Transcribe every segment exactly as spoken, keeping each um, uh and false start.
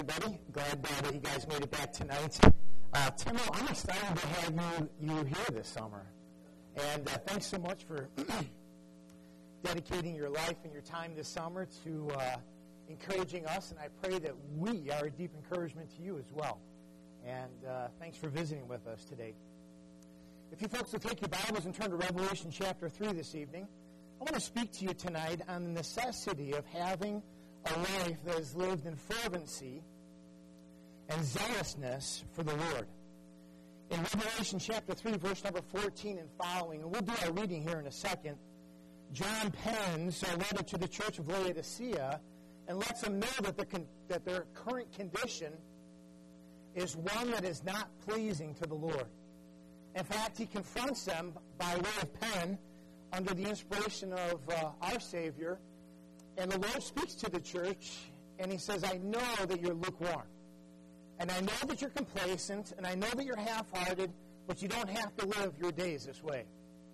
Everybody, glad uh, that you guys made it back tonight. Uh, Timo, I'm excited to have you you here this summer, and uh, thanks so much for dedicating your life and your time this summer to uh, encouraging us. And I pray that we are a deep encouragement to you as well. And uh, thanks for visiting with us today. If you folks will take your Bibles and turn to Revelation chapter three this evening, I want to speak to you tonight on the necessity of having a life that is lived in fervency and zealousness for the Lord. In Revelation chapter three, verse number fourteen and following, and we'll do our reading here in a second, John pens a letter to the church of Laodicea and lets them know that, the con- that their current condition is one that is not pleasing to the Lord. In fact, he confronts them by way of pen under the inspiration of uh, our Savior. And the Lord speaks to the church, and he says, I know that you're lukewarm. And I know that you're complacent, and I know that you're half-hearted, but you don't have to live your days this way.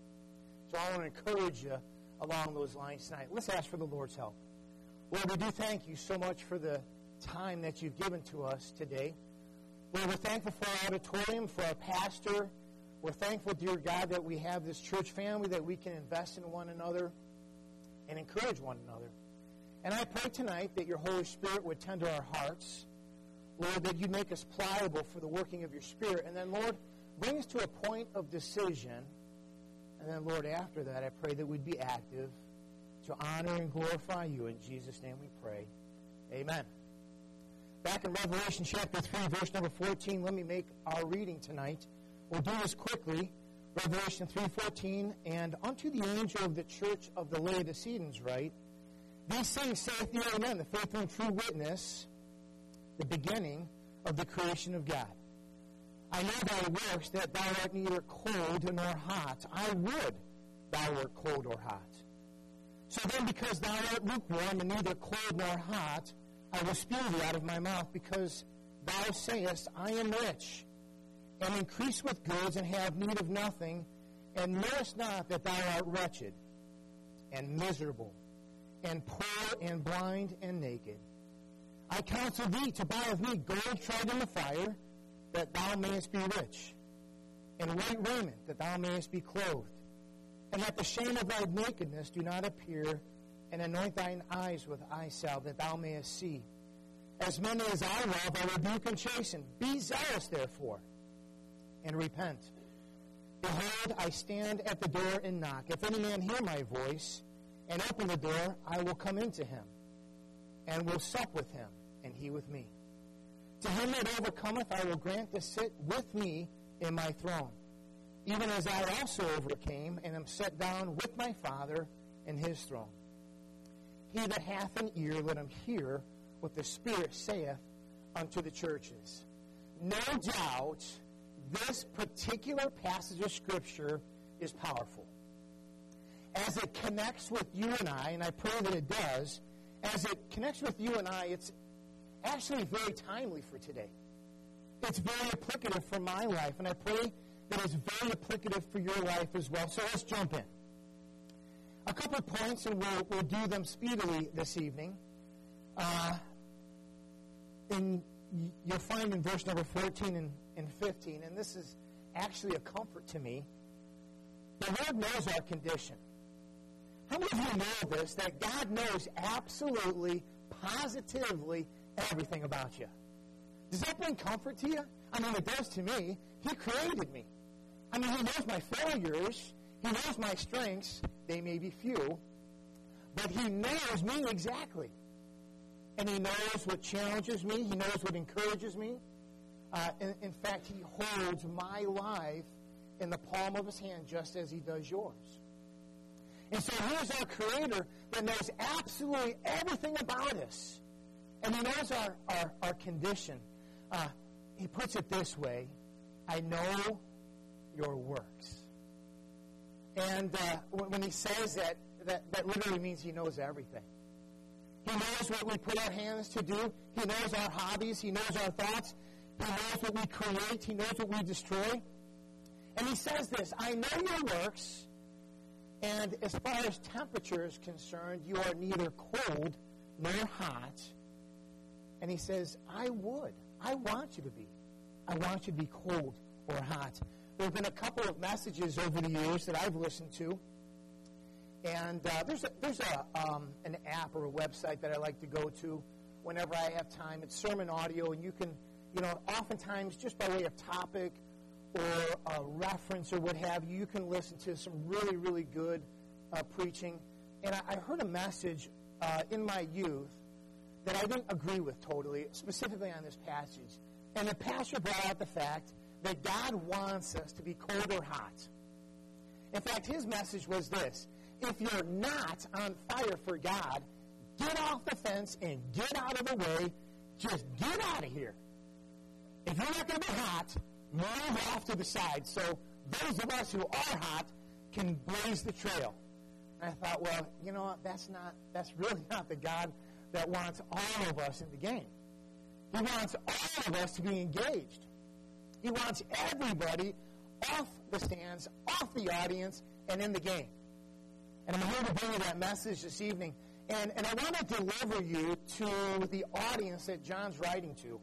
So I want to encourage you along those lines tonight. Let's ask for the Lord's help. Lord, we do thank you so much for the time that you've given to us today. Lord, we're thankful for our auditorium, for our pastor. We're thankful, dear God, that we have this church family, that we can invest in one another and encourage one another. And I pray tonight that your Holy Spirit would tend to our hearts. Lord, that you make us pliable for the working of your Spirit. And then, Lord, bring us to a point of decision. And then, Lord, after that, I pray that we'd be active to honor and glorify you. In Jesus' name we pray. Amen. Back in Revelation chapter three, verse number fourteen, let me make our reading tonight. We'll do this quickly. Revelation three fourteen, and unto the angel of the church of the Laodiceans write, These things saith the Amen, the faithful and true witness, the beginning of the creation of God. I know thy works, that thou art neither cold nor hot. I would thou wert cold or hot. So then, because thou art lukewarm and neither cold nor hot, I will spew thee out of my mouth, because thou sayest, I am rich, and increase with goods, and have need of nothing, and knowest not that thou art wretched, and miserable, and poor, and blind, and naked. I counsel thee to buy of me gold tried in the fire, that thou mayest be rich, and white raiment, that thou mayest be clothed, and that the shame of thy nakedness do not appear, and anoint thine eyes with eye salve, that thou mayest see. As many as I love, I rebuke and chasten. Be zealous, therefore, and repent. Behold, I stand at the door and knock. If any man hear my voice, and open the door, I will come into him, and will sup with him, and he with me. To him that overcometh, I will grant to sit with me in my throne, even as I also overcame, and am set down with my Father in his throne. He that hath an ear, let him hear what the Spirit saith unto the churches. No doubt, this particular passage of Scripture is powerful. As it connects with you and I, and I pray that it does, as it connects with you and I, it's actually very timely for today. It's very applicative for my life, and I pray that it's very applicative for your life as well. So let's jump in. A couple of points, and we'll, we'll do them speedily this evening. Uh, in, you'll find in verse number fourteen and, and fifteen, and this is actually a comfort to me. The Lord knows our condition. How many of you know this, that God knows absolutely, positively everything about you? Does that bring comfort to you? I mean, it does to me. He created me. I mean, he knows my failures. He knows my strengths. They may be few. But he knows me exactly. And he knows what challenges me. He knows what encourages me. Uh, in, in fact, he holds my life in the palm of his hand just as he does yours. And so here's our Creator that knows absolutely everything about us. And he knows our, our, our condition. Uh, he puts it this way, I know your works. And uh, when he says that, that, that literally means he knows everything. He knows what we put our hands to do. He knows our hobbies. He knows our thoughts. He knows what we create. He knows what we destroy. And he says this, I know your works, and as far as temperature is concerned, you are neither cold nor hot. And he says, I would. I want you to be. I want you to be cold or hot. There have been a couple of messages over the years that I've listened to. And uh, there's a, there's a um, an app or a website that I like to go to whenever I have time. It's sermon audio, and you can, you know, oftentimes just by way of topic or a reference or what have you, you can listen to some really, really good uh, preaching. And I, I heard a message uh, in my youth that I didn't agree with totally, specifically on this passage. And the pastor brought out the fact that God wants us to be cold or hot. In fact, his message was this: if you're not on fire for God, get off the fence and get out of the way. Just get out of here. If you're not going to be hot, move off to the side so those of us who are hot can blaze the trail. And I thought, well, you know what? That's not. That's really not the God that wants all of us in the game. He wants all of us to be engaged. He wants everybody off the stands, off the audience, and in the game. And I'm here to bring you that message this evening. And, and I want to deliver you to the audience that John's writing to.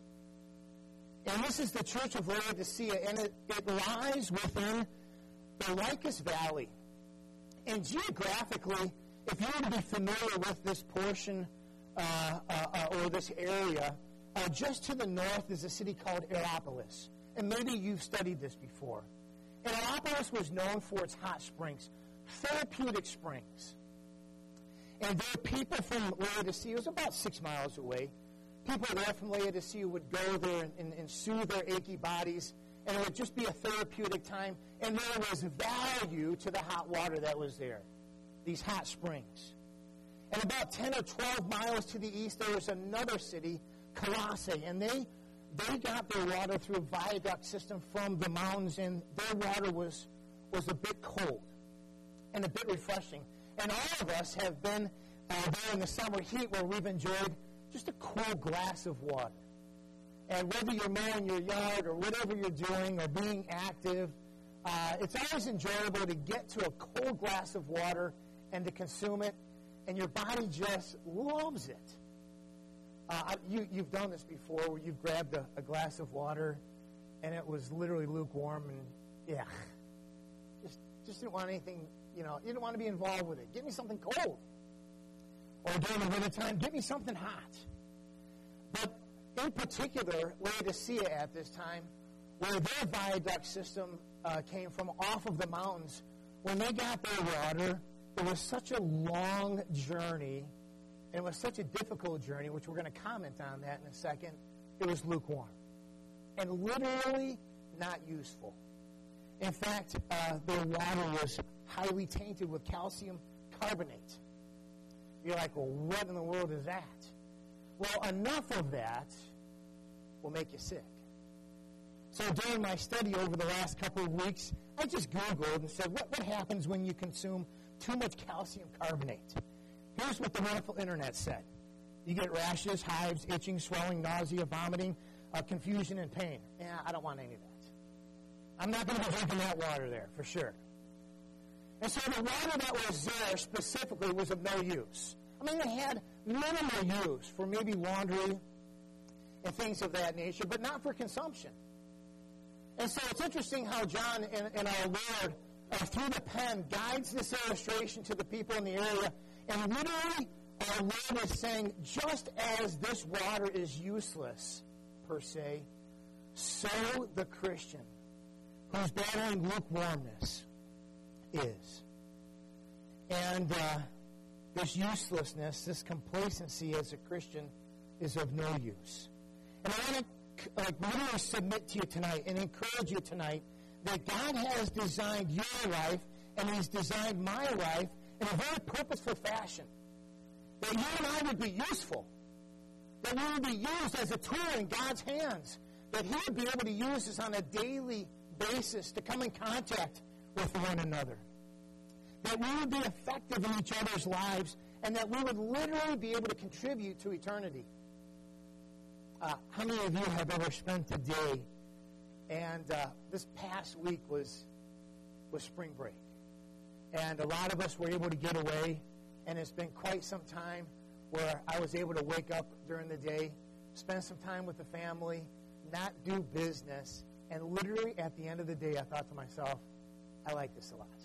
And this is the Church of Laodicea, and it, it lies within the Lycus Valley. And geographically, if you were to be familiar with this portion uh, uh, uh, or this area, uh, just to the north is a city called Hierapolis. And maybe you've studied this before. And Hierapolis was known for its hot springs, therapeutic springs. And there were people from Laodicea, it was about six miles away. People there from Laodicea would go there and, and, and soothe their achy bodies, and it would just be a therapeutic time. And there was value to the hot water that was there, these hot springs. And about ten or twelve miles to the east, there was another city, Colossae, and they they got their water through a viaduct system from the mountains, and their water was was a bit cold and a bit refreshing. And all of us have been uh, there in the summer heat where we've enjoyed just a cool glass of water. And whether you're mowing your yard or whatever you're doing or being active, uh, it's always enjoyable to get to a cold glass of water and to consume it, and your body just loves it. Uh, you, you've done this before where you've grabbed a, a glass of water and it was literally lukewarm, and yeah, just, just didn't want anything. You know, you didn't want to be involved with it. Give me something cold. Or during the winter time, give me something hot. But in particular, Laodicea at this time, where their viaduct system uh, came from off of the mountains, when they got their water, it was such a long journey, and it was such a difficult journey, which we're going to comment on that in a second. It was lukewarm and literally not useful. In fact, uh, their water was highly tainted with calcium carbonate. You're like, well, what in the world is that? Well, enough of that will make you sick. So during my study over the last couple of weeks, I just Googled and said, what, what happens when you consume too much calcium carbonate? Here's what the wonderful internet said. You get rashes, hives, itching, swelling, nausea, vomiting, uh, confusion, and pain. Yeah, I don't want any of that. I'm not going to be drinking that water there, for sure. And so the water that was there specifically was of no use. I mean, it had minimal use for maybe laundry and things of that nature, but not for consumption. And so it's interesting how John and, and our Lord, uh, through the pen, guides this illustration to the people in the area. And literally, our Lord is saying, just as this water is useless, per se, so the Christian who's battling lukewarmness is. And uh, this uselessness, this complacency as a Christian is of no use. And I want to like, literally submit to you tonight and encourage you tonight that God has designed your life and He's designed my life in a very purposeful fashion. That you and I would be useful. That we would be used as a tool in God's hands. That He would be able to use us on a daily basis to come in contact with one another. That we would be effective in each other's lives, and that we would literally be able to contribute to eternity. Uh, how many of you have ever spent a day, and uh, this past week was was spring break, and a lot of us were able to get away, and it's been quite some time where I was able to wake up during the day spend some time with the family, not do business. And literally at the end of the day, I thought to myself, I like this a lot.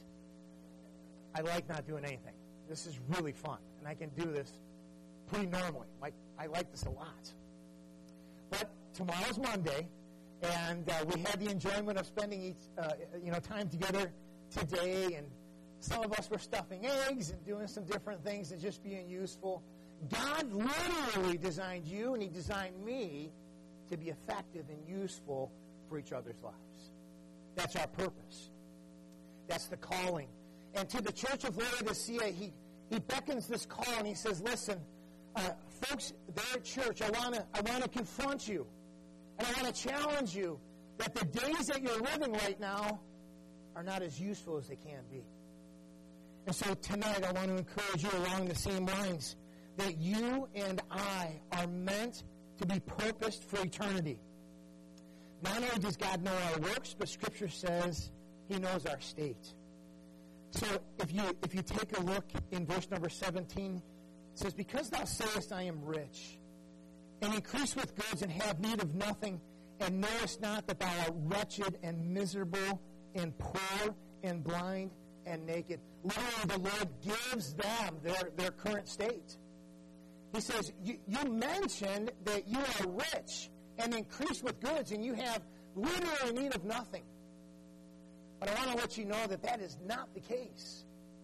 I like not doing anything. This is really fun, and I can do this pretty normally. Like, I like this a lot. But tomorrow's Monday, and uh, we had the enjoyment of spending each, uh, you know, time together today, and some of us were stuffing eggs and doing some different things and just being useful. God literally designed you, and He designed me to be effective and useful for each other's lives. That's our purpose. That's the calling. And to the church of Laodicea, he, he beckons this call and he says, listen, uh, folks, there at church, I want to I want to confront you. And I want to challenge you that the days that you're living right now are not as useful as they can be. And so tonight I want to encourage you along the same lines that you and I are meant to be purposed for eternity. Not only does God know our works, but Scripture says He knows our state. So if you if you take a look in verse number seventeen, it says, because thou sayest, I am rich, and increase with goods, and have need of nothing, and knowest not that thou art wretched, and miserable, and poor, and blind, and naked. Literally, the Lord gives them their, their current state. He says, you, you mentioned that you are rich, and increase with goods, and you have literally need of nothing. But I want to let you know that that is not the case.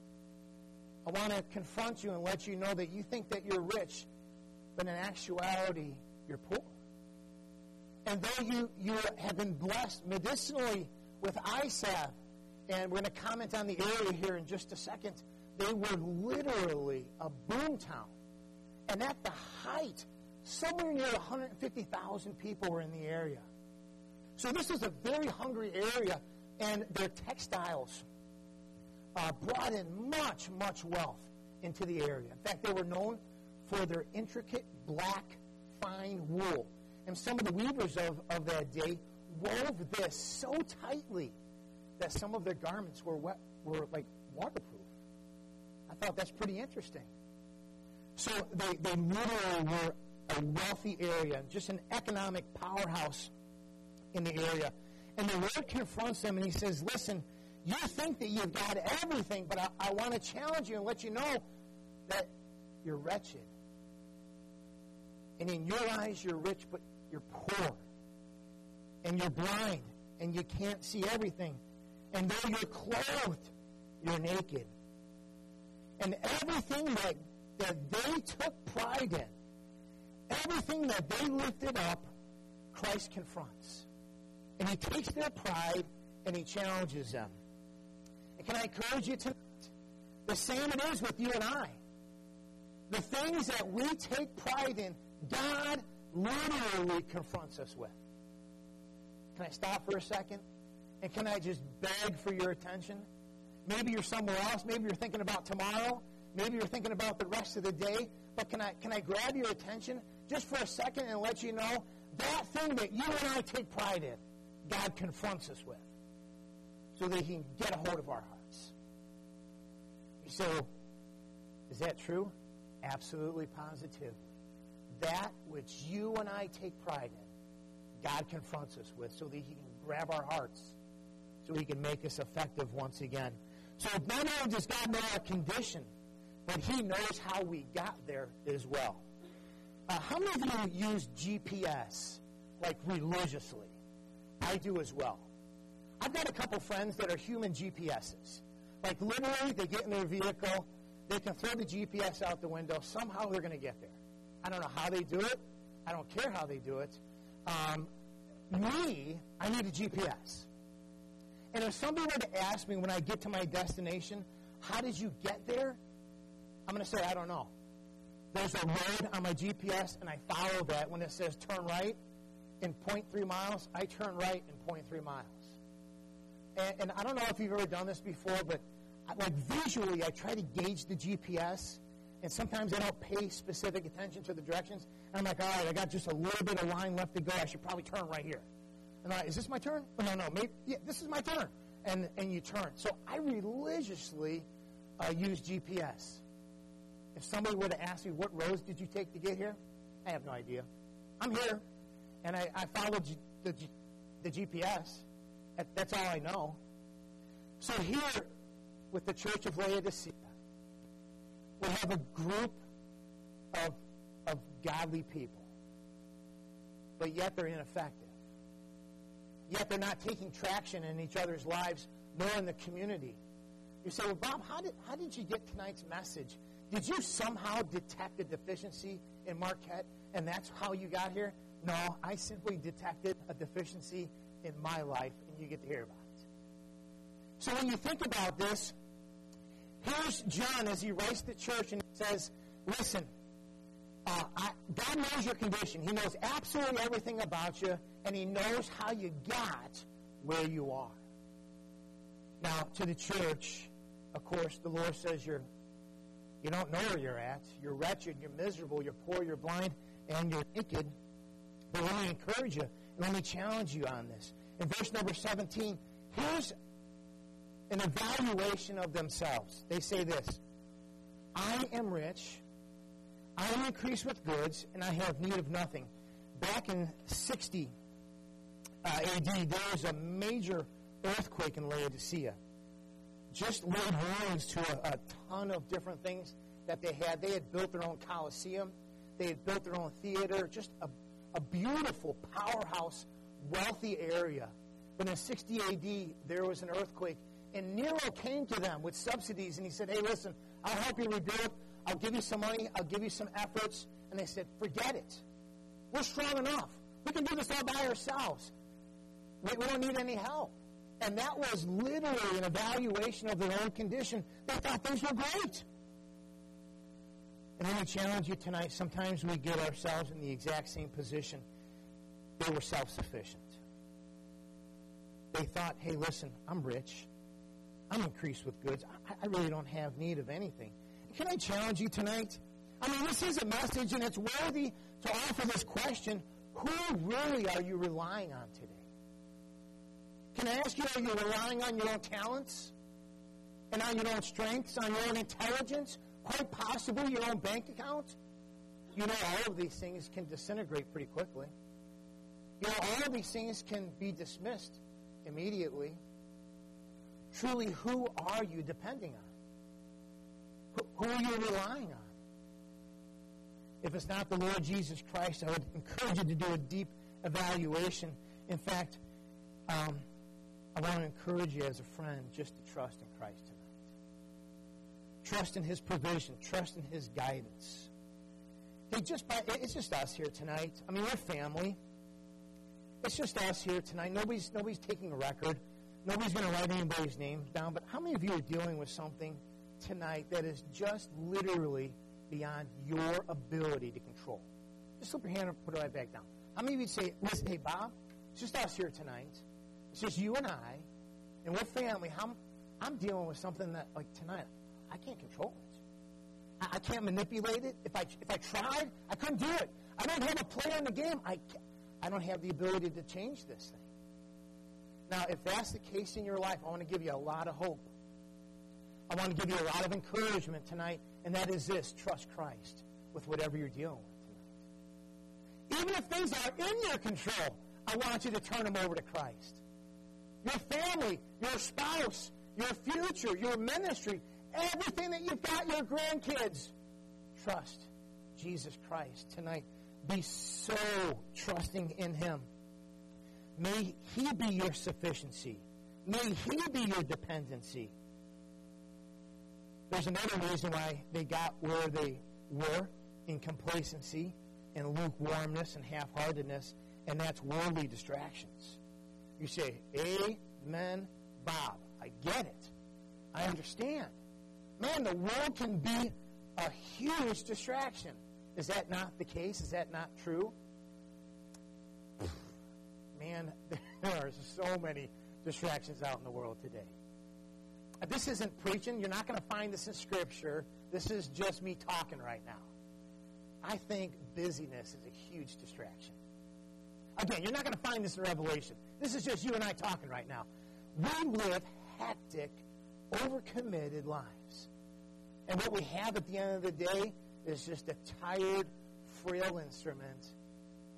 I want to confront you and let you know that you think that you're rich, but in actuality, you're poor. And though you, you have been blessed medicinally with eye salve, and we're going to comment on the area here in just a second, they were literally a boom town. And at the height, somewhere near one hundred fifty thousand people were in the area. So this is a very hungry area, and their textiles uh, brought in much, much wealth into the area. In fact, they were known for their intricate black, fine wool. And some of the weavers of, of that day wove this so tightly that some of their garments were wet, were like waterproof. I thought that's pretty interesting. So they, they literally were a wealthy area, just an economic powerhouse in the area. And the Lord confronts them and He says, listen, you think that you've got everything, but I, I want to challenge you and let you know that you're wretched. And in your eyes, you're rich, but you're poor. And you're blind, and you can't see everything. And though you're clothed, you're naked. And everything that, that they took pride in, everything that they lifted up, Christ confronts. And He takes their pride and He challenges them. And can I encourage you tonight? The same it is with you and I. The things that we take pride in, God literally confronts us with. Can I stop for a second? And can I just beg for your attention? Maybe you're somewhere else. Maybe you're thinking about tomorrow. Maybe you're thinking about the rest of the day. But can I can I grab your attention just for a second and let you know that thing that you and I take pride in, God confronts us with so that He can get a hold of our hearts. So, is that true? Absolutely, positively. That which you and I take pride in, God confronts us with so that He can grab our hearts, so He can make us effective once again. So not only does God know our condition, but He knows how we got there as well. Uh, how many of you use G P S, like religiously? I do as well. I've got a couple friends that are human G P S's. Like literally, they get in their vehicle, they can throw the G P S out the window, somehow they're going to get there. I don't know how they do it. I don't care how they do it. Um, me, I need a G P S. And if somebody were to ask me when I get to my destination, how did you get there? I'm going to say, I don't know. There's a road on my G P S, and I follow that. When it says turn right in zero point three miles, I turn right in zero point three miles. And, and I don't know if you've ever done this before, but I, like visually, I try to gauge the G P S, and sometimes I don't pay specific attention to the directions. And I'm like, all right, I got just a little bit of line left to go. I should probably turn right here. And I'm like, is this my turn? Oh, no, no, maybe, yeah, this is my turn. And and you turn. So I religiously uh, use G P S. If somebody were to ask me, what roads did you take to get here? I have no idea. I'm here, and I, I followed G, the, G, the G P S. That, that's all I know. So here, with the Church of Laodicea, we have a group of, of godly people, but yet they're ineffective. Yet they're not taking traction in each other's lives, nor in the community. You say, well, Bob, how did, how did you get tonight's message? Did you somehow detect a deficiency in Marquette, and that's how you got here? No, I simply detected a deficiency in my life, and you get to hear about it. So when you think about this, here's John as he writes to the church, and he says, listen, uh, I, God knows your condition. He knows absolutely everything about you, and he knows how you got where you are. Now, to the church, of course, the Lord says you're You don't know where you're at. You're wretched. You're miserable. You're poor. You're blind. And you're naked. But let me encourage you. And let me challenge you on this. In verse number seventeen, here's an evaluation of themselves. They say this. I am rich. I am increased with goods. And I have need of nothing. Back in sixty uh, A D, there was a major earthquake in Laodicea. Just laid warnings to a, a ton of different things that they had. They had built their own coliseum. They had built their own theater. Just a, a beautiful, powerhouse, wealthy area. But in sixty A D, there was an earthquake. And Nero came to them with subsidies. And he said, hey, listen, I'll help you rebuild. I'll give you some money. I'll give you some efforts. And they said, forget it. We're strong enough. We can do this all by ourselves. We, we don't need any help. And that was literally an evaluation of their own condition. They thought things were great. And let me challenge you tonight. Sometimes we get ourselves in the exact same position. They were self-sufficient. They thought, hey, listen, I'm rich. I'm increased with goods. I, I really don't have need of anything. Can I challenge you tonight? I mean, this is a message, and it's worthy to offer this question. Who really are you relying on today? Can I ask you, are you relying on your own talents and on your own strengths, on your own intelligence, quite possibly your own bank account? You know, all of these things can disintegrate pretty quickly. You know, all of these things can be dismissed immediately. Truly, who are you depending on? Who, who are you relying on? If it's not the Lord Jesus Christ, I would encourage you to do a deep evaluation. In fact, um, I want to encourage you as a friend just to trust in Christ tonight. Trust in His provision. Trust in His guidance. Hey, just by, it's just us here tonight. I mean, we're family. It's just us here tonight. Nobody's nobody's taking a record. Nobody's going to write anybody's name down. But how many of you are dealing with something tonight that is just literally beyond your ability to control? Just slip your hand and put it right back down. How many of you say, listen, hey, Bob, it's just us here tonight. It's just you and I, and we're family. I'm, I'm dealing with something that, like tonight, I can't control it. I, I can't manipulate it. If I if I tried, I couldn't do it. I don't have a play on the game. I, I don't have the ability to change this thing. Now, if that's the case in your life, I want to give you a lot of hope. I want to give you a lot of encouragement tonight, and that is this: trust Christ with whatever you're dealing with tonight. Even if things are in your control, I want you to turn them over to Christ. Your family, your spouse, your future, your ministry, everything that you've got, your grandkids. Trust Jesus Christ tonight. Be so trusting in Him. May He be your sufficiency. May He be your dependency. There's another reason why they got where they were in complacency and lukewarmness and half-heartedness, and that's worldly distractions. You say, amen, Bob. I get it. I understand. Man, the world can be a huge distraction. Is that not the case? Is that not true? Man, there are so many distractions out in the world today. This isn't preaching. You're not going to find this in Scripture. This is just me talking right now. I think busyness is a huge distraction. Again, you're not going to find this in Revelation. This is just you and I talking right now. We live hectic, overcommitted lives. And what we have at the end of the day is just a tired, frail instrument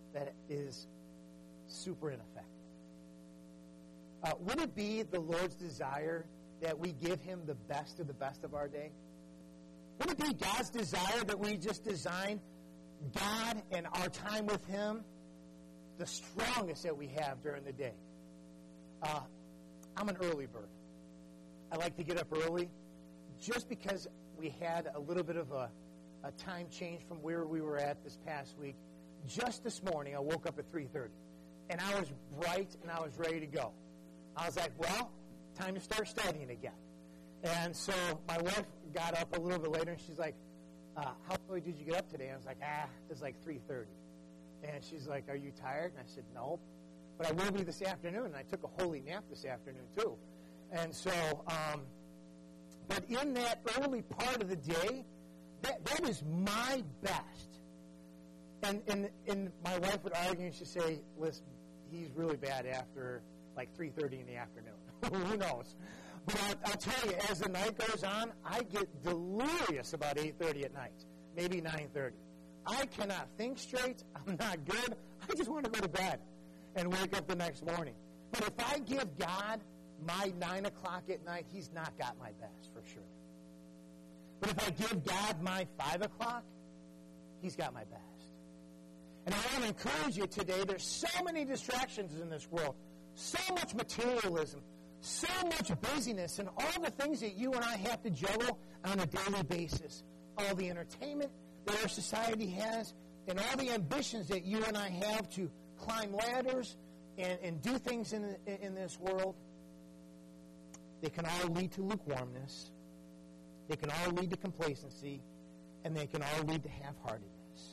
that is super ineffective. Uh, would it be the Lord's desire that we give him the best of the best of our day? Would it be God's desire that we just design God and our time with him the strongest that we have during the day? Uh, I'm an early bird. I like to get up early just because we had a little bit of a, a time change from where we were at this past week. Just this morning, I woke up at three thirty, and I was bright and I was ready to go. I was like, well, time to start studying again. And so my wife got up a little bit later, and she's like, uh, how early did you get up today? And I was like, ah, it's like three thirty. And she's like, are you tired? And I said, no. But I will be this afternoon, and I took a holy nap this afternoon, too. And so, um, but in that early part of the day, that, that is my best. And, and, and my wife would argue, and she'd say, listen, he's really bad after like three thirty in the afternoon. Who knows? But I'll, I'll tell you, as the night goes on, I get delirious about eight thirty at night, maybe nine thirty. I cannot think straight. I'm not good. I just want to go to bed and wake up the next morning. But if I give God my nine o'clock at night, he's not got my best for sure. But if I give God my five o'clock, he's got my best. And I want to encourage you today, there's so many distractions in this world, so much materialism, so much busyness, and all the things that you and I have to juggle on a daily basis. All the entertainment that our society has, and all the ambitions that you and I have to climb ladders and, and do things in, in this world, they can all lead to lukewarmness. They can all lead to complacency, and they can all lead to half-heartedness.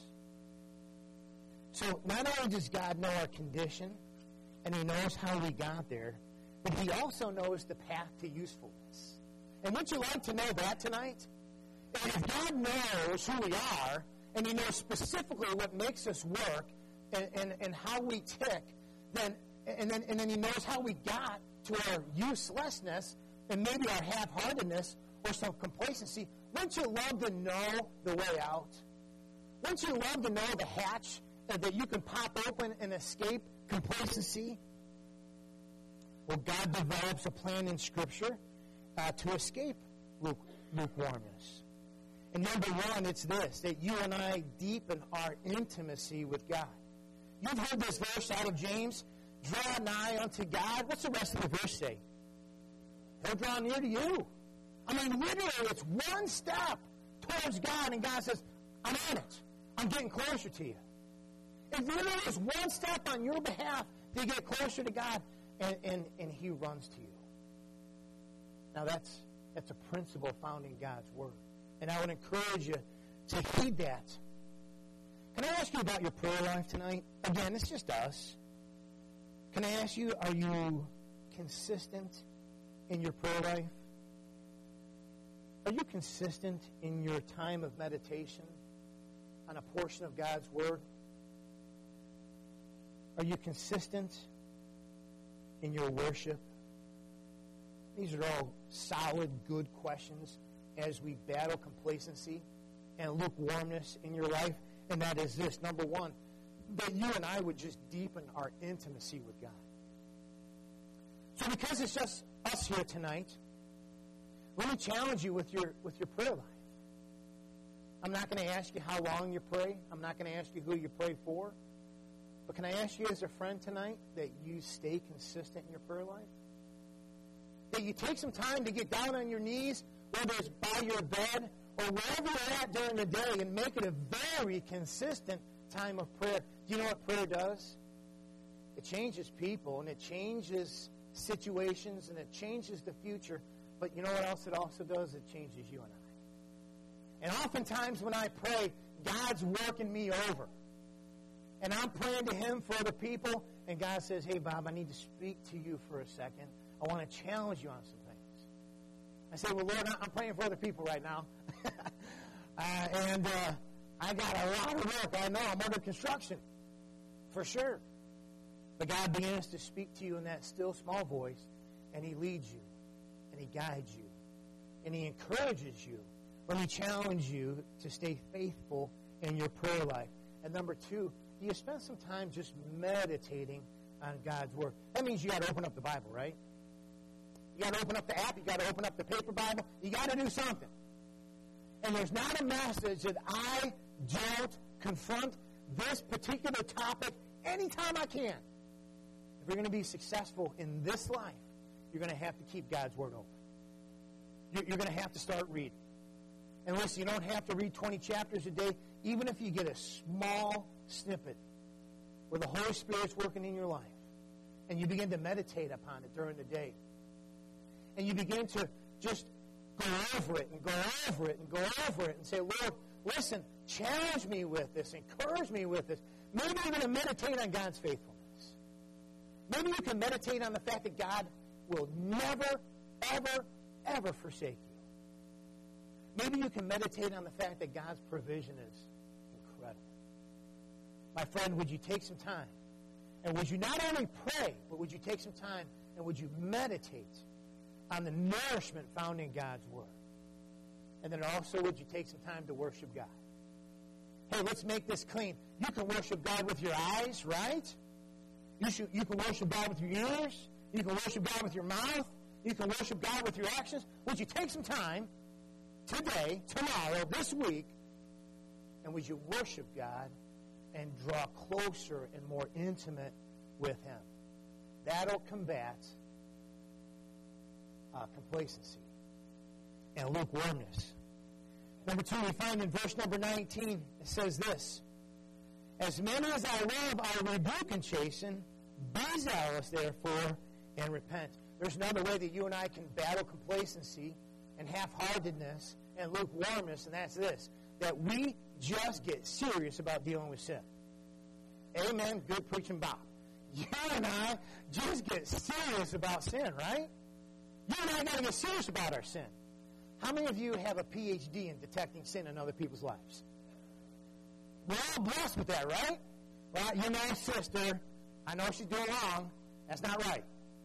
So not only does God know our condition, and he knows how we got there, but he also knows the path to usefulness. And wouldn't you like to know that tonight? And if God knows who we are, and he knows specifically what makes us work, and, and, and how we tick, then and then and then he knows how we got to our uselessness, and maybe our half-heartedness, or some complacency, wouldn't you love to know the way out? Wouldn't you love to know the hatch that you can pop open and escape complacency? Well, God develops a plan in Scripture uh, to escape luke, lukewarmness. And number one, it's this, that you and I deepen our intimacy with God. You've heard this verse out of James, draw nigh unto God. What's the rest of the verse say? He'll draw near to you. I mean, literally, it's one step towards God, and God says, I'm on it. I'm getting closer to you. It literally is one step on your behalf to get closer to God, and, and, and he runs to you. Now, that's, that's a principle found in God's Word. And I would encourage you to heed that. Can I ask you about your prayer life tonight? Again, it's just us. Can I ask you, are you consistent in your prayer life? Are you consistent in your time of meditation on a portion of God's Word? Are you consistent in your worship? These are all solid, good questions as we battle complacency and lukewarmness in your life. And that is this, number one, that you and I would just deepen our intimacy with God. So because it's just us here tonight, let me challenge you with your with your prayer life. I'm not going to ask you how long you pray. I'm not going to ask you who you pray for. But can I ask you as a friend tonight that you stay consistent in your prayer life? That you take some time to get down on your knees, whether it's by your bed or wherever you're at during the day, and make it a very consistent time of prayer. Do you know what prayer does? It changes people, and it changes situations, and it changes the future. But you know what else it also does? It changes you and I. And oftentimes when I pray, God's working me over. And I'm praying to him for other people, and God says, hey, Bob, I need to speak to you for a second. I want to challenge you on some things. I say, well, Lord, I'm praying for other people right now. uh, and uh, I got a lot of work. I know I'm under construction, for sure. But God begins to speak to you in that still small voice, and he leads you, and he guides you, and he encourages you. Let me challenge you to stay faithful in your prayer life. And number two, do you spend some time just meditating on God's Word? That means you got to open up the Bible, right? You got to open up the app. You got to open up the paper Bible. You got to do something. And there's not a message that I don't confront this particular topic anytime I can. If you're going to be successful in this life, you're going to have to keep God's Word open. You're going to have to start reading. And listen, you don't have to read twenty chapters a day, even if you get a small snippet where the Holy Spirit's working in your life, and you begin to meditate upon it during the day. And you begin to just go over it and go over it and go over it and say, Lord, listen, challenge me with this, encourage me with this. Maybe you're going to meditate on God's faithfulness. Maybe you can meditate on the fact that God will never, ever, ever forsake you. Maybe you can meditate on the fact that God's provision is incredible. My friend, would you take some time? And would you not only pray, but would you take some time and would you meditate on the nourishment found in God's Word? And then also, would you take some time to worship God? Hey, let's make this clean. You can worship God with your eyes, right? You, should, you can worship God with your ears. You can worship God with your mouth. You can worship God with your actions. Would you take some time today, tomorrow, this week, and would you worship God and draw closer and more intimate with Him? That'll combat uh, complacency and lukewarmness. Number two, we find in verse number nineteen, it says this: As many as I love, I rebuke and chasten. Be zealous, therefore, and repent. There's another way that you and I can battle complacency and half-heartedness and lukewarmness, and that's this: that we just get serious about dealing with sin. Amen. Good preaching, Bob. You and I just get serious about sin, right? You and I got to get serious about our sin. How many of you have a P H D in detecting sin in other people's lives? We're all blessed with that, right? Well, you know, sister, I know she's doing wrong. That's not right.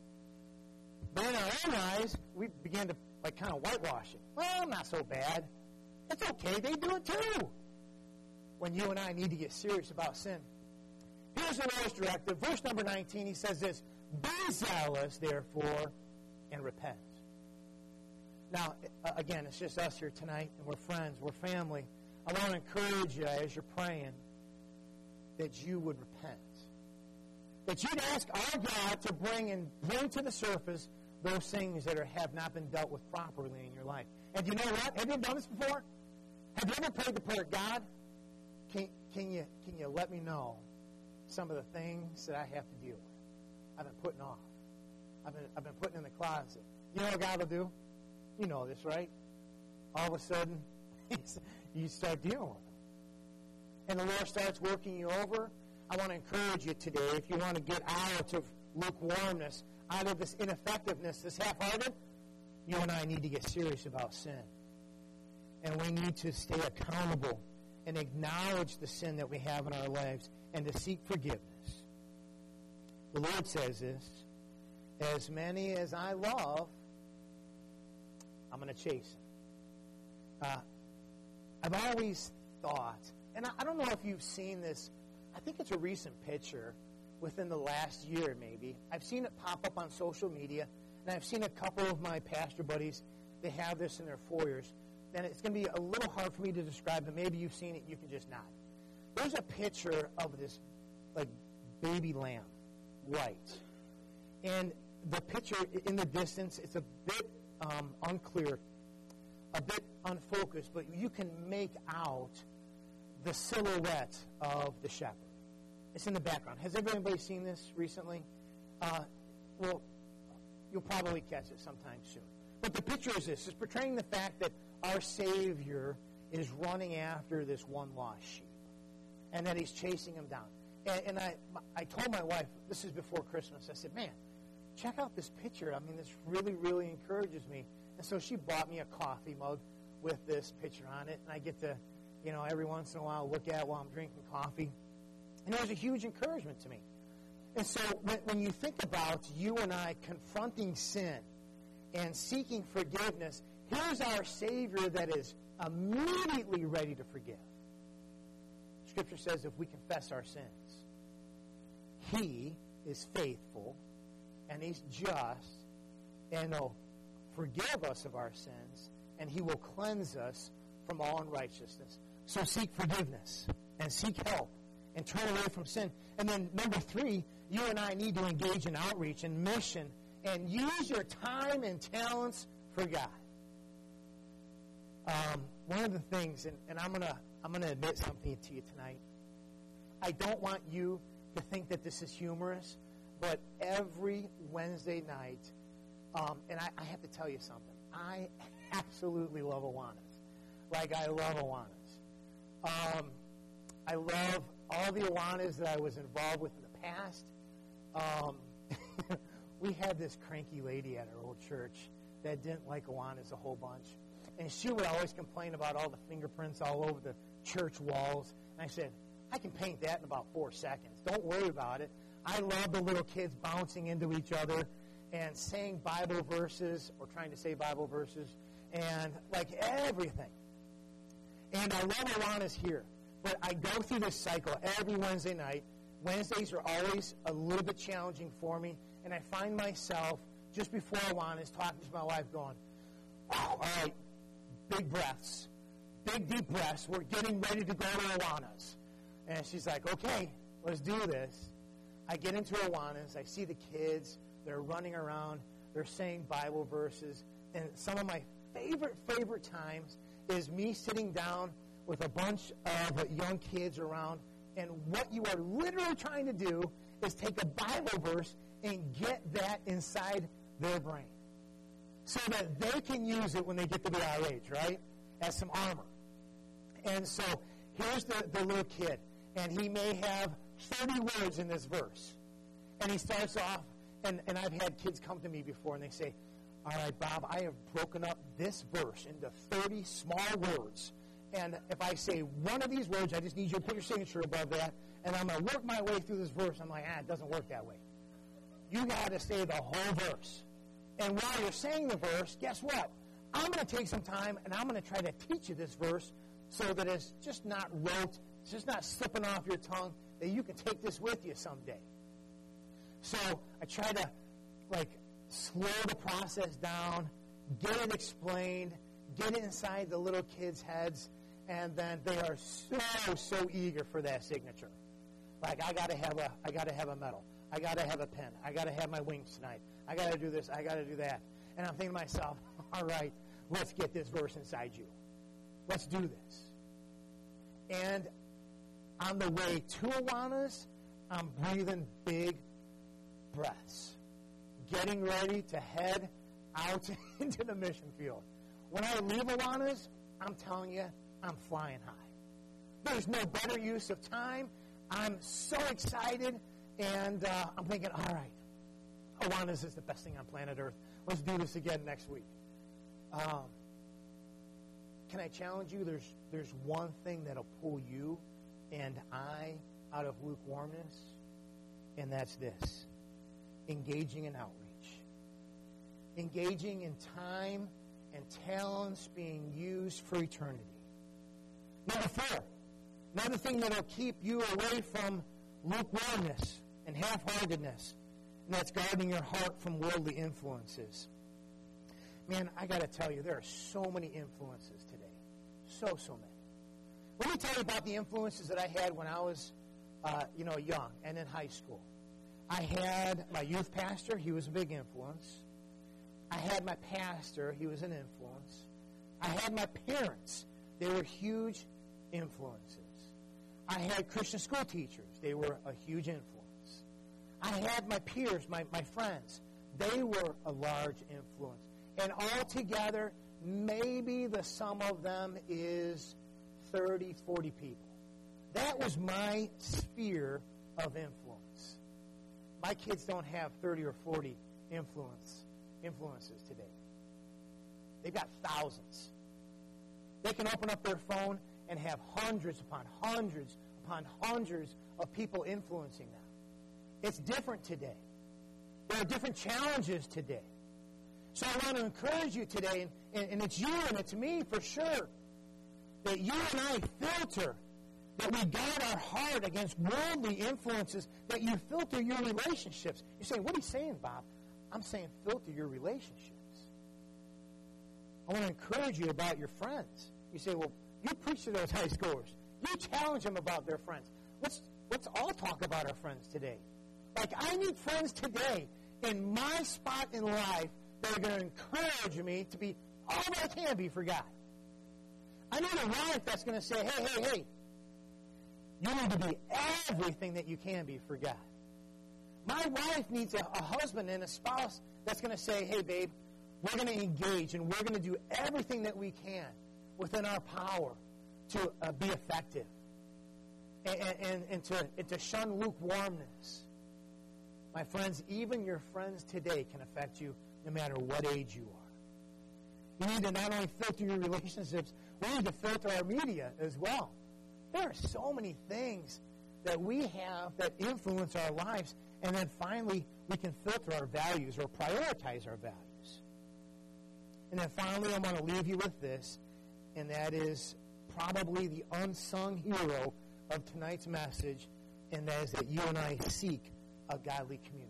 But in our own eyes, we begin to like kind of whitewash it. Well, not so bad. It's okay. They do it too. When you and I need to get serious about sin. Here's the Lord's directive. Verse number nineteen, He says this: Be zealous, therefore, and repent. Now, again, it's just us here tonight, and we're friends, we're family. I want to encourage you as you're praying that you would repent. That you'd ask our God to bring and bring to the surface those things that are, have not been dealt with properly in your life. And you know what? Have you done this before? Have you ever prayed the prayer, God, can, can, you, can you let me know some of the things that I have to deal with? I've been putting off. I've been, I've been putting in the closet. You know what God will do? You know this, right? All of a sudden, you start dealing with them. And the Lord starts working you over. I want to encourage you today, if you want to get out of lukewarmness, out of this ineffectiveness, this half-hearted, you and I need to get serious about sin. And we need to stay accountable and acknowledge the sin that we have in our lives and to seek forgiveness. The Lord says this: As many as I love, I'm going to chasten. Uh, I've always thought, and I, I don't know if you've seen this, I think it's a recent picture within the last year maybe. I've seen it pop up on social media, and I've seen a couple of my pastor buddies, they have this in their foyers. And it's going to be a little hard for me to describe, but maybe you've seen it, you can just nod. There's a picture of this like baby lamb, white. And the picture in the distance, it's a bit um, unclear, a bit unfocused, but you can make out the silhouette of the shepherd. It's in the background. Has everybody seen this recently? Uh, well, you'll probably catch it sometime soon. But the picture is this. It's portraying the fact that our Savior is running after this one lost sheep and that He's chasing him down. And, and I, I told my wife, this is before Christmas, I said, man, check out this picture. I mean, this really, really encourages me. And so she bought me a coffee mug with this picture on it, and I get to, you know, every once in a while look at it while I'm drinking coffee. And it was a huge encouragement to me. And so when, when you think about you and I confronting sin and seeking forgiveness, here's our Savior that is immediately ready to forgive. Scripture says if we confess our sins, He is faithful, and He's just, and He'll forgive us of our sins, and He will cleanse us from all unrighteousness. So seek forgiveness, and seek help, and turn away from sin. And then number three, you and I need to engage in outreach and mission, and use your time and talents for God. Um, one of the things, and, and I'm gonna I'm gonna admit something to you tonight. I don't want you to think that this is humorous, but every Wednesday night, um, and I, I have to tell you something. I absolutely love Awanas. Like, I love Awanas. Um, I love all the Awanas that I was involved with in the past. Um, we had this cranky lady at our old church that didn't like Awanas a whole bunch. And she would always complain about all the fingerprints all over the church walls. And I said, I can paint that in about four seconds. Don't worry about it. I love the little kids bouncing into each other and saying Bible verses or trying to say Bible verses and like everything. And I love Awanas here. But I go through this cycle every Wednesday night. Wednesdays are always a little bit challenging for me. And I find myself just before Awanas talking to my wife going, wow, all right, big breaths, big deep breaths. We're getting ready to go to Awanas. And she's like, okay, let's do this. I get into Awanas. I see the kids. They're running around. They're saying Bible verses. And some of my favorite, favorite times is me sitting down with a bunch of young kids around. And what you are literally trying to do is take a Bible verse and get that inside their brain so that they can use it when they get to be our age, right? As some armor. And so here's the, the little kid. And he may have thirty words in this verse. And he starts off, and, and I've had kids come to me before, and they say, all right, Bob, I have broken up this verse into thirty small words. And if I say one of these words, I just need you to put your signature above that, and I'm going to work my way through this verse. I'm like, ah, it doesn't work that way. You got to say the whole verse. And while you're saying the verse, guess what? I'm going to take some time, and I'm going to try to teach you this verse so that it's just not rote, it's just not slipping off your tongue, that you can take this with you someday. So I try to, like, slow the process down, get it explained, get it inside the little kids' heads, and then they are so, so eager for that signature. Like, I got to have a, I got to have a medal. I got to have a pen. I got to have my wings tonight. I got to do this. I got to do that. And I'm thinking to myself, all right, let's get this verse inside you. Let's do this. And on the way to Awanas, I'm breathing big breaths, getting ready to head out into the mission field. When I leave Awanas, I'm telling you, I'm flying high. There's no better use of time. I'm so excited, and uh, I'm thinking, all right, Awanas is the best thing on planet Earth. Let's do this again next week. Um, can I challenge you? There's there's one thing that'll pull you and I out of lukewarmness, and that's this: engaging in outreach. Engaging in time and talents being used for eternity. Number four, another thing that will keep you away from lukewarmness and half-heartedness, and that's guarding your heart from worldly influences. Man, I got to tell you, there are so many influences today. So, so many. Let me tell you about the influences that I had when I was, uh, you know, young and in high school. I had my youth pastor. He was a big influence. I had my pastor. He was an influence. I had my parents. They were huge influences. I had Christian school teachers. They were a huge influence. I had my peers, my, my friends. They were a large influence. And altogether, maybe the sum of them is thirty, forty people. That was my sphere of influence. My kids don't have thirty or forty influence influences today. They've got thousands. They can open up their phone and have hundreds upon hundreds upon hundreds of people influencing them. It's different today. There are different challenges today. So I want to encourage you today, and, and it's you and it's me for sure, that you and I filter That we guard our heart against worldly influences, that you filter your relationships. You're saying, what are you saying, Bob? I'm saying filter your relationships. I want to encourage you about your friends. You say, well, you preach to those high schoolers. You challenge them about their friends. Let's, let's all talk about our friends today. Like, I need friends today in my spot in life that are going to encourage me to be all that I can be for God. I need a wife that's going to say, hey, hey, hey, you need to be everything that you can be for God. My wife needs a, a husband and a spouse that's going to say, hey, babe, we're going to engage and we're going to do everything that we can within our power to uh, be effective and, and, and, to, and to shun lukewarmness. My friends, even your friends today can affect you no matter what age you are. You need to not only filter your relationships, we need to filter our media as well. There are so many things that we have that influence our lives, and then finally we can filter our values or prioritize our values. And then finally I'm going to leave you with this, and that is probably the unsung hero of tonight's message, and that is that you and I seek a godly community.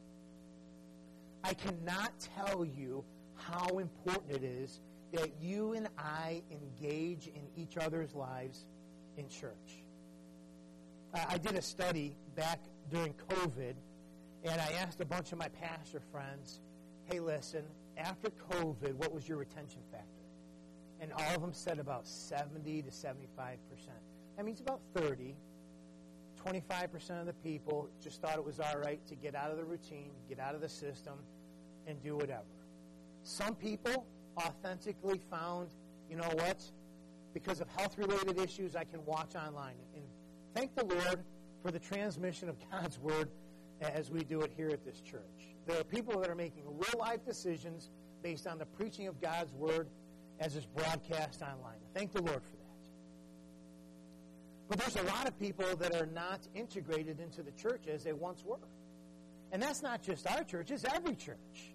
I cannot tell you how important it is that you and I engage in each other's lives in church. Uh, I did a study back during COVID, and I asked a bunch of my pastor friends, hey, listen, after COVID, what was your retention factor? And all of them said about seventy to seventy-five percent. That means about thirty. twenty-five percent of the people just thought it was all right to get out of the routine, get out of the system, and do whatever. Some people authentically found, you know what, because of health-related issues, I can watch online. And thank the Lord for the transmission of God's Word as we do it here at this church. There are people that are making real-life decisions based on the preaching of God's Word as it's broadcast online. Thank the Lord for that. But there's a lot of people that are not integrated into the church as they once were. And that's not just our church, it's every church.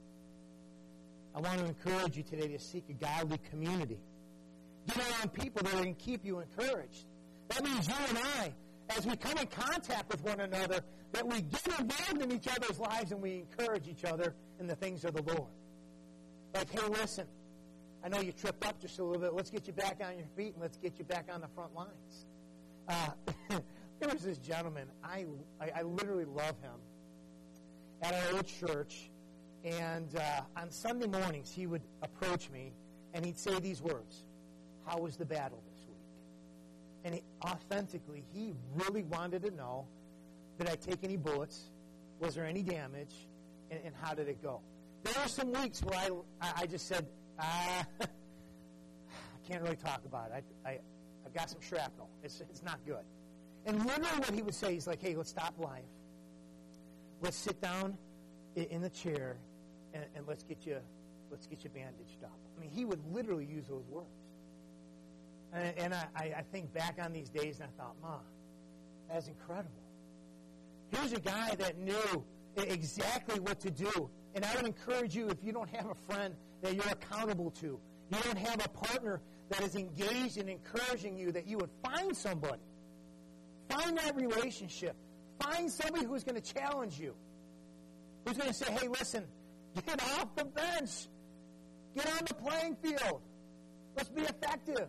I want to encourage you today to seek a godly community. Get around people that are going to keep you encouraged. That means you and I, as we come in contact with one another, that we get involved in each other's lives and we encourage each other in the things of the Lord. Like, hey, listen, I know you tripped up just a little bit. Let's get you back on your feet and let's get you back on the front lines. Uh, there was this gentleman, I, I, I literally love him, at our old church, and uh, on Sunday mornings he would approach me and he'd say these words, how was the battle this week? And he, authentically, he really wanted to know, did I take any bullets? Was there any damage? And, and how did it go? There were some weeks where I, I just said, ah, I can't really talk about it. I, I, I've got some shrapnel. It's, it's not good. And literally what he would say, he's like, hey, let's stop life. Let's sit down in the chair and, and let's get you let's get you bandaged up. I mean, he would literally use those words. And, and I, I think back on these days and I thought, Ma, that's incredible. Here's a guy that knew exactly what to do. And I would encourage you, if you don't have a friend that you're accountable to, you don't have a partner that is engaged in encouraging you, that you would find somebody. Find that relationship. Find somebody who's going to challenge you. Who's going to say, hey, listen, get off the bench. Get on the playing field. Let's be effective.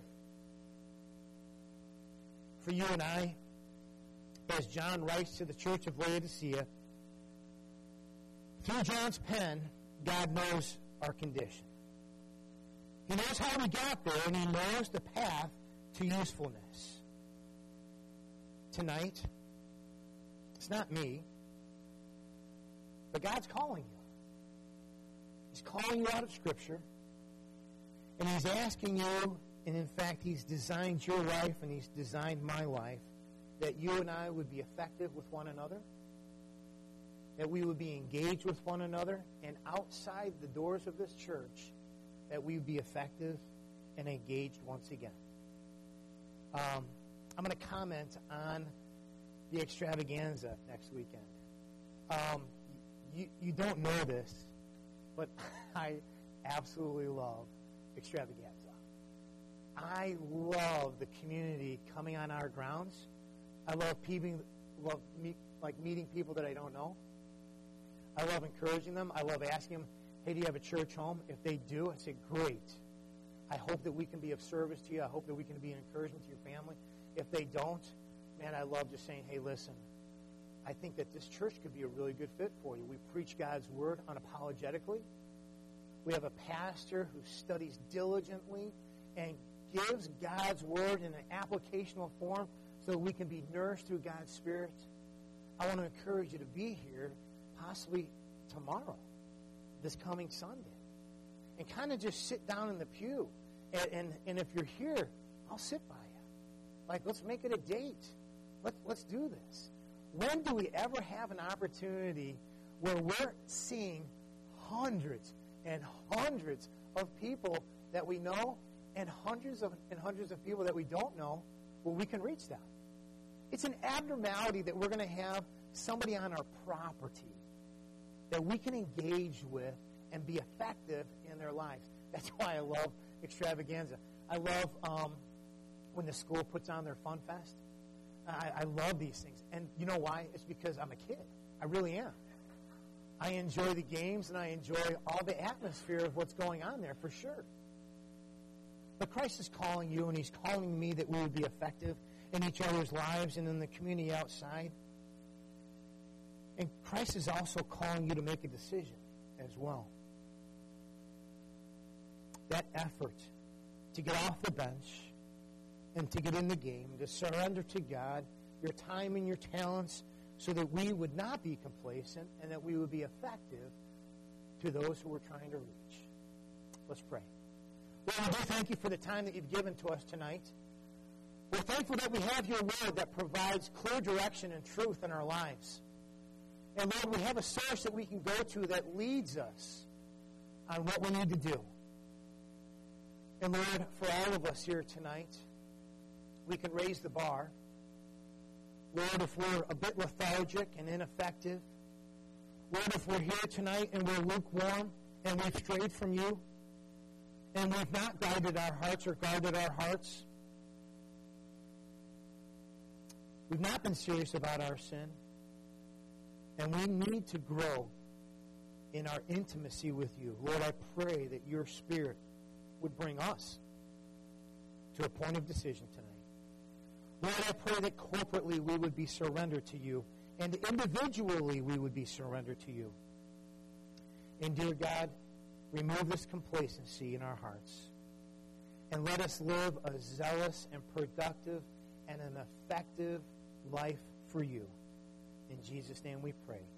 For you and I, as John writes to the church of Laodicea, through John's pen, God knows our condition. He knows how we got there, and He knows the path to usefulness. Tonight, it's not me, but God's calling you. He's calling you out of Scripture, and He's asking you, and in fact, He's designed your life, and He's designed my life, that you and I would be effective with one another, that we would be engaged with one another, and outside the doors of this church, that we would be effective and engaged once again. Um, I'm going to comment on the extravaganza next weekend. Um, you, you don't know this, but I absolutely love extravaganza. I love the community coming on our grounds. I love, peeping, love meet, like meeting people that I don't know. I love encouraging them. I love asking them, hey, do you have a church home? If they do, I say, great. I hope that we can be of service to you. I hope that we can be an encouragement to your family. If they don't, man, I love just saying, hey, listen, I think that this church could be a really good fit for you. We preach God's word unapologetically. We have a pastor who studies diligently and gives God's word in an applicational form so that we can be nourished through God's Spirit. I want to encourage you to be here possibly tomorrow, this coming Sunday, and kind of just sit down in the pew. And, and, and if you're here, I'll sit by you. Like, let's make it a date. Let, let's do this. When do we ever have an opportunity where we're seeing hundreds and hundreds of people that we know and hundreds of and hundreds of people that we don't know where we can reach them? It's an abnormality that we're going to have somebody on our property that we can engage with and be effective in their lives. That's why I love Extravaganza. I love um, when the school puts on their Fun Fest. I, I love these things. And you know why? It's because I'm a kid. I really am. I enjoy the games, and I enjoy all the atmosphere of what's going on there, for sure. But Christ is calling you, and He's calling me that we would be effective in each other's lives and in the community outside. And Christ is also calling you to make a decision as well. That effort to get off the bench and to get in the game, to surrender to God your time and your talents so that we would not be complacent and that we would be effective to those who we're trying to reach. Let's pray. Lord, we do thank you for the time that you've given to us tonight. We're thankful that we have your word that provides clear direction and truth in our lives. And Lord, we have a source that we can go to that leads us on what we need to do. And Lord, for all of us here tonight, we can raise the bar. Lord, if we're a bit lethargic and ineffective, Lord, if we're here tonight and we're lukewarm and we've strayed from you and we've not guided our hearts or guarded our hearts, we've not been serious about our sin, and we need to grow in our intimacy with you. Lord, I pray that your Spirit would bring us to a point of decision tonight. Lord, I pray that corporately we would be surrendered to you, and individually we would be surrendered to you. And dear God, remove this complacency in our hearts, and let us live a zealous and productive and an effective life for you. In Jesus' name we pray.